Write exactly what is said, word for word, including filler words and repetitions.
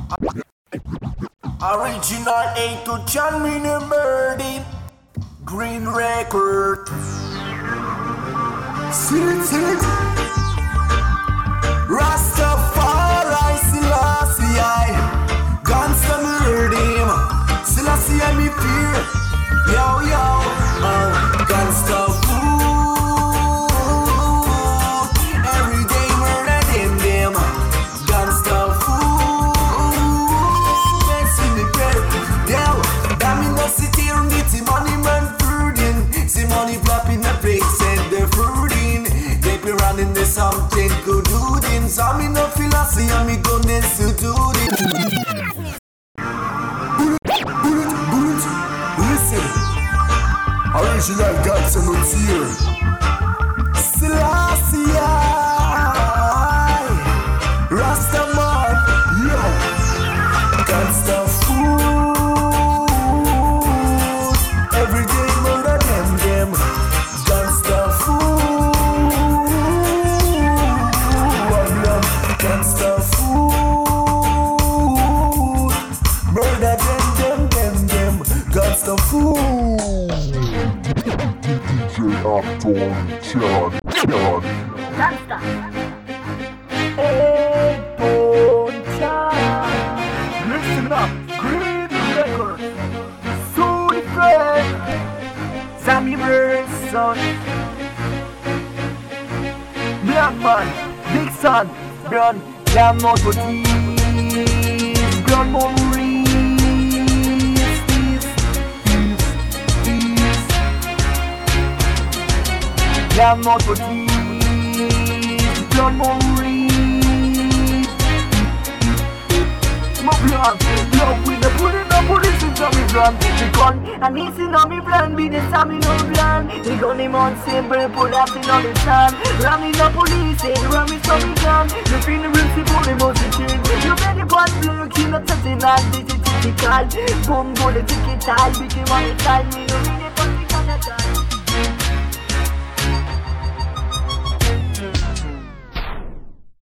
Original A to John Mini Birdie Green Record. See it, see it. Rastafari Selassie, Gangsta me heard him. Selassie me fear. Yo yo, oh, Gangsta food. Every day murder them them. Gangsta food. Messing me prayer. Yo, damn in the city and get the money man fruiting. See money flop in the place and the fruiting. They be running the something good do them. So me no philosophy and me goodness to do them. Original Gods and not here. Selassie, Rastaman, yo, Gangsta food. Every day murder them, them. Gangsta food. Gangsta food. Murder them, them, them, them. Gangsta food. D J Upton, Chad, Chad. Gangsta. Upton, Chad. Listen up, Green Record. So different. Sammy Verson. Black man, Big Son, Brown, Lam Moto Tees, Brown Maurice, Tees, Tees, Tees. Lam Moto Tees, Brown Maurice. My plan, love with the put in the police in Tommy Brown. The gun, and this in on me plan, be the Sammy no plan. The gun him on simple, pull up in on the stand. Ram in the police, and ram is Tommy gun. The funeral people, the most change. You better one bloke, you not touching that, this is typical. Boom, go the ticket, I'll be the one time.